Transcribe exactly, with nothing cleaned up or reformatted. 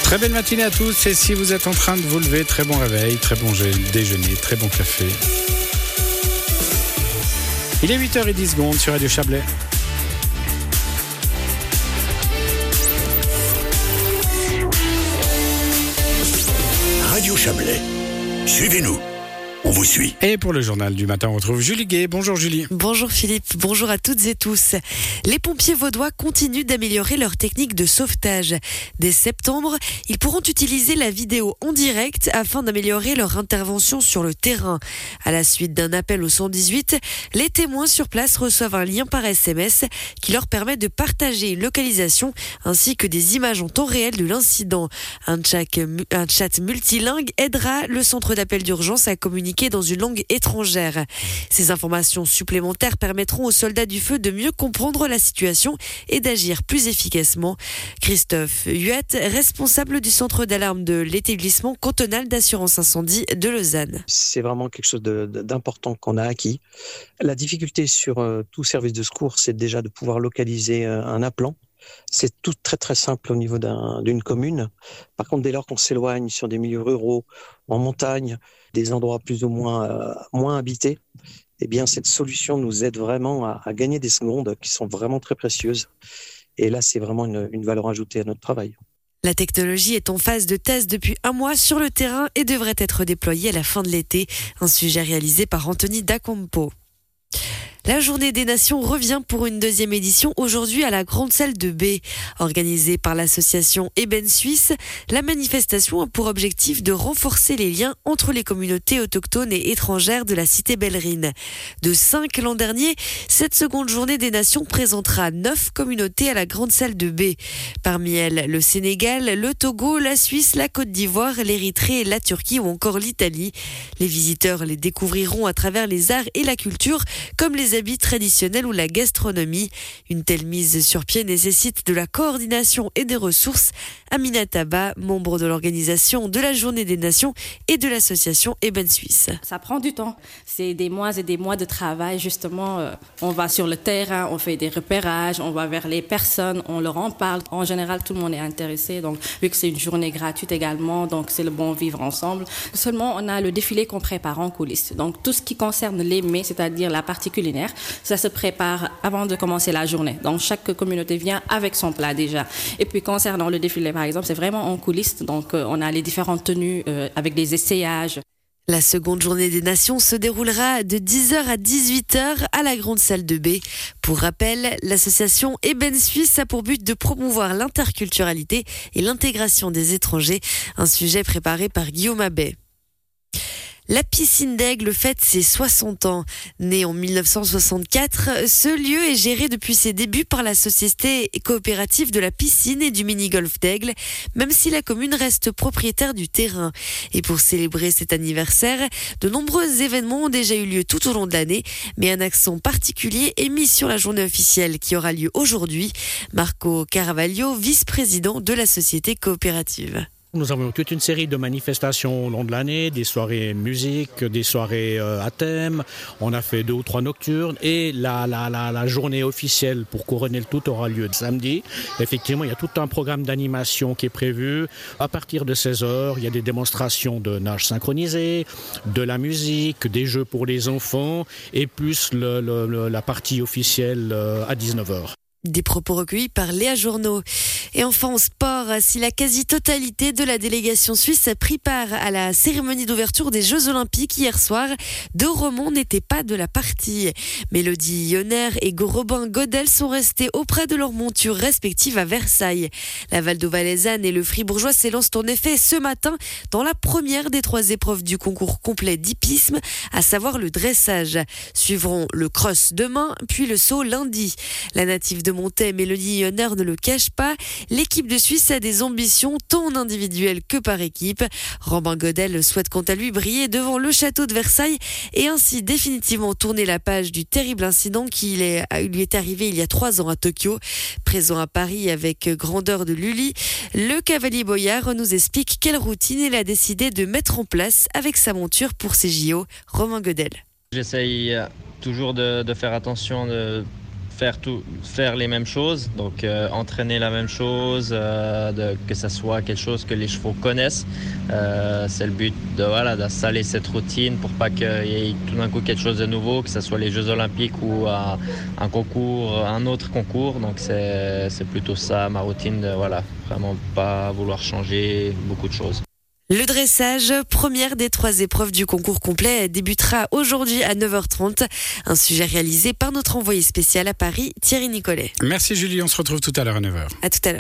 Très belle matinée à tous, et si vous êtes en train de vous lever, très bon réveil, très bon déjeuner, très bon café. Il est huit heures dix sur Radio Chablais. Radio Chablais, suivez-nous. On vous suit. Et pour le journal du matin, on retrouve Julie Gay. Bonjour Julie. Bonjour Philippe, bonjour à toutes et tous. Les pompiers vaudois continuent d'améliorer leur technique de sauvetage. Dès septembre, ils pourront utiliser la vidéo en direct afin d'améliorer leur intervention sur le terrain. À la suite d'un appel au cent dix-huit, les témoins sur place reçoivent un lien par S M S qui leur permet de partager une localisation ainsi que des images en temps réel de l'incident. Un chat, un chat multilingue aidera le centre d'appel d'urgence à communiquer dans une langue étrangère. Ces informations supplémentaires permettront aux soldats du feu de mieux comprendre la situation et d'agir plus efficacement. Christophe Huette, responsable du centre d'alarme de l'établissement cantonal d'assurance incendie de Lausanne. C'est vraiment quelque chose de, de, d'important qu'on a acquis. La difficulté sur euh, tout service de secours, c'est déjà de pouvoir localiser euh, un appelant. C'est tout très très simple au niveau d'un, d'une commune. Par contre, dès lors qu'on s'éloigne sur des milieux ruraux, en montagne, des endroits plus ou moins euh, moins habités, eh bien cette solution nous aide vraiment à, à gagner des secondes qui sont vraiment très précieuses. Et là, c'est vraiment une, une valeur ajoutée à notre travail. La technologie est en phase de test depuis un mois sur le terrain et devrait être déployée à la fin de l'été. Un sujet réalisé par Anthony Dacompo. La Journée des Nations revient pour une deuxième édition aujourd'hui à la Grande Salle de B. Organisée par l'association Eben Suisse, la manifestation a pour objectif de renforcer les liens entre les communautés autochtones et étrangères de la cité Bellerine. De cinq l'an dernier, cette seconde Journée des Nations présentera neuf communautés à la Grande Salle de B. Parmi elles, le Sénégal, le Togo, la Suisse, la Côte d'Ivoire, l'Érythrée, la Turquie ou encore l'Italie. Les visiteurs les découvriront à travers les arts et la culture, comme les habits traditionnels ou la gastronomie. Une telle mise sur pied nécessite de la coordination et des ressources. Amina Taba, membre de l'organisation de la Journée des Nations et de l'association Eben Suisse. Ça prend du temps. C'est des mois et des mois de travail. Justement, euh, on va sur le terrain, on fait des repérages, on va vers les personnes, on leur en parle. En général, tout le monde est intéressé. Donc, vu que c'est une journée gratuite également, donc c'est le bon vivre ensemble. Seulement, on a le défilé qu'on prépare en coulisses. Donc, tout ce qui concerne les mets, c'est-à-dire la partie culinaire, ça se prépare avant de commencer la journée. Donc, chaque communauté vient avec son plat déjà. Et puis, concernant le défilé, par exemple, c'est vraiment en coulisses. Donc, euh, on a les différentes tenues euh, avec des essayages. La seconde Journée des Nations se déroulera de dix heures à dix-huit heures à la Grande Salle de B. Pour rappel, l'association Eben Suisse a pour but de promouvoir l'interculturalité et l'intégration des étrangers, un sujet préparé par Guillaume Abbé. La piscine d'Aigle fête ses soixante ans. Née en mille neuf cent soixante-quatre, ce lieu est géré depuis ses débuts par la société coopérative de la piscine et du mini-golf d'Aigle, même si la commune reste propriétaire du terrain. Et pour célébrer cet anniversaire, de nombreux événements ont déjà eu lieu tout au long de l'année, mais un accent particulier est mis sur la journée officielle qui aura lieu aujourd'hui. Marco Caravaglio, vice-président de la société coopérative. Nous avons toute une série de manifestations au long de l'année, des soirées musique, des soirées euh, à thème. On a fait deux ou trois nocturnes et la, la, la, la journée officielle pour couronner le tout aura lieu samedi. Effectivement, il y a tout un programme d'animation qui est prévu. À partir de seize heures, il y a des démonstrations de nage synchronisé, de la musique, des jeux pour les enfants et plus le, le, le, la partie officielle euh, à dix-neuf heures. Des propos recueillis par Léa Journeau. Et enfin en sport, si la quasi-totalité de la délégation suisse a pris part à la cérémonie d'ouverture des Jeux Olympiques hier soir, deux romans n'étaient pas de la partie. Mélodie Yonner et Robin Godel sont restés auprès de leurs montures respectives à Versailles. La Valdo-Valaisanne et le Fribourgeois s'élancent en effet ce matin dans la première des trois épreuves du concours complet d'hippisme, à savoir le dressage. Suivront le cross demain, puis le saut lundi. La native de Montet, Mélodie Yonner, ne le cache pas. L'équipe de Suisse a des ambitions tant en individuel que par équipe. Robin Godel souhaite quant à lui briller devant le château de Versailles et ainsi définitivement tourner la page du terrible incident qui lui est arrivé il y a trois ans à Tokyo. Présent à Paris avec grandeur de Lully, le cavalier Boyard nous explique quelle routine il a décidé de mettre en place avec sa monture pour ses J O. Robin Godel. J'essaye toujours de, de faire attention de faire tout, faire les mêmes choses, donc euh, entraîner la même chose, euh, de, que ça soit quelque chose que les chevaux connaissent. Euh, c'est le but de voilà d'installer cette routine pour pas qu'il y ait tout d'un coup quelque chose de nouveau, que ce soit les Jeux Olympiques ou un, un concours, un autre concours. Donc c'est c'est plutôt ça ma routine, de voilà vraiment pas vouloir changer beaucoup de choses. Le dressage, première des trois épreuves du concours complet, débutera aujourd'hui à neuf heures trente. Un sujet réalisé par notre envoyé spécial à Paris, Thierry Nicolet. Merci Julie, on se retrouve tout à l'heure à neuf heures. À tout à l'heure.